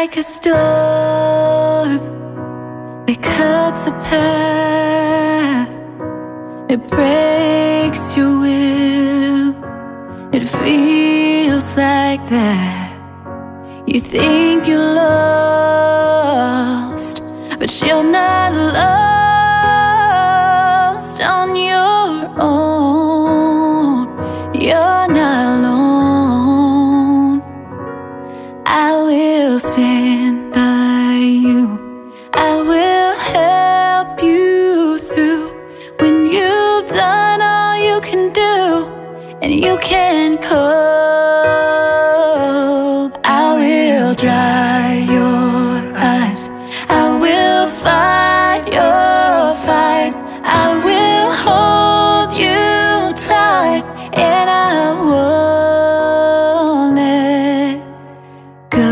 like a storm that cuts a path. It breaks your will. It feels like that. You think you're lost, but you're not lost on your own. You're not alone. I will stand by you. I will help you through when you've done all you can do and you can't cope. I will dry your eyes. I will fight your fight. I will hold you tight, and I won't let go.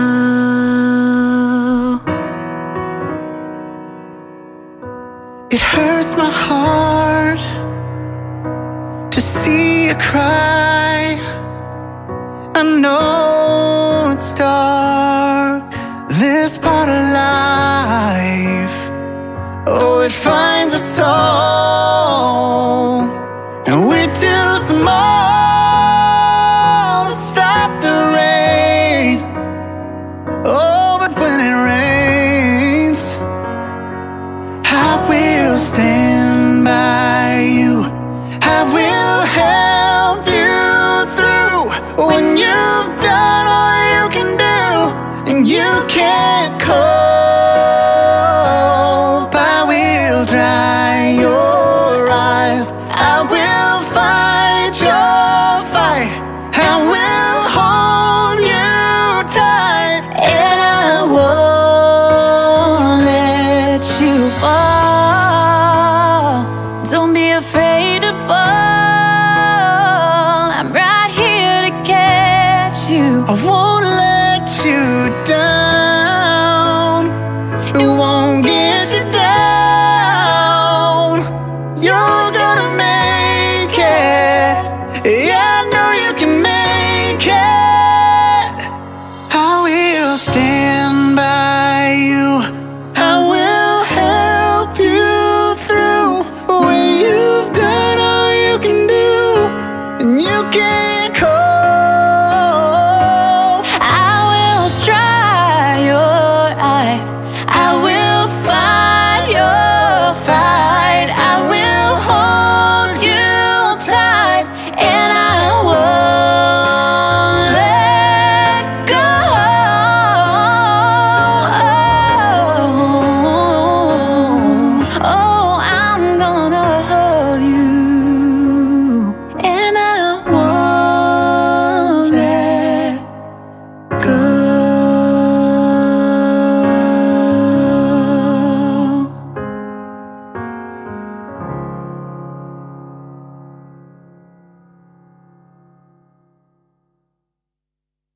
It hurts my heart to see you cry. I know it's dark, this part of life. Oh, it finds us all, and we're too small to stop the rain. Oh, but when it rains, I will stand by you. I will help you through when you've done all you can do and you can't cope. I will dry your eyes. I will fight your fight. I will hold you tight, and I won't Let you fall. Don't be afraid to fall. I'm right here to catch you. I won't let you